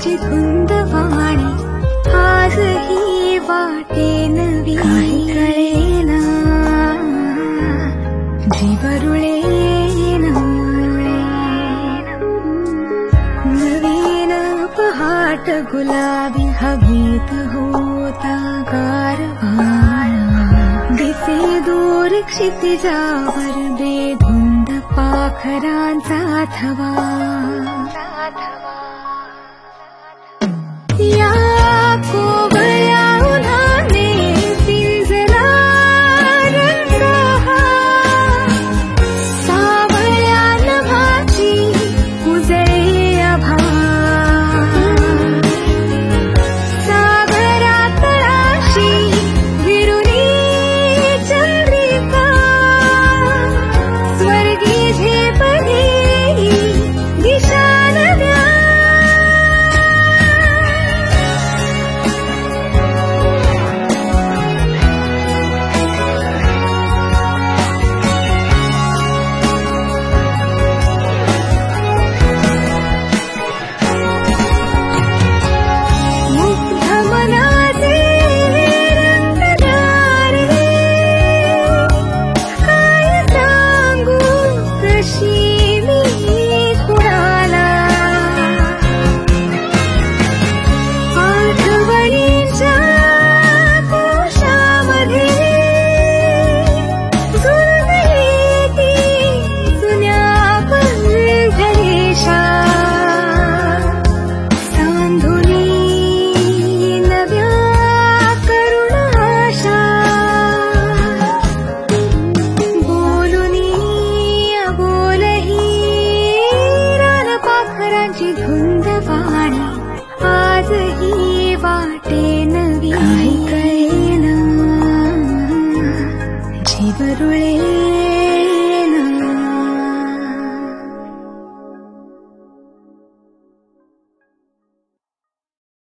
पाखरांची धुंद वाणी आजही वाटे नवी काही कळेना जीवरुळेना नवीन पहाट गुलाबी हवेत होता गारवा दिसे दूर क्षितिजावर बेधुंद पाखरांचा थवा या कोवळ्या उन्हाने पिंजला रंगहा सावळ्या नभाची उजळे आभा सागरा तळाशी विरुनी चंद्रिका स्वर्गी झेपली दिशा नव्या धुंद वाणी आजही वाटे नवी काही कळेना जीवरुळे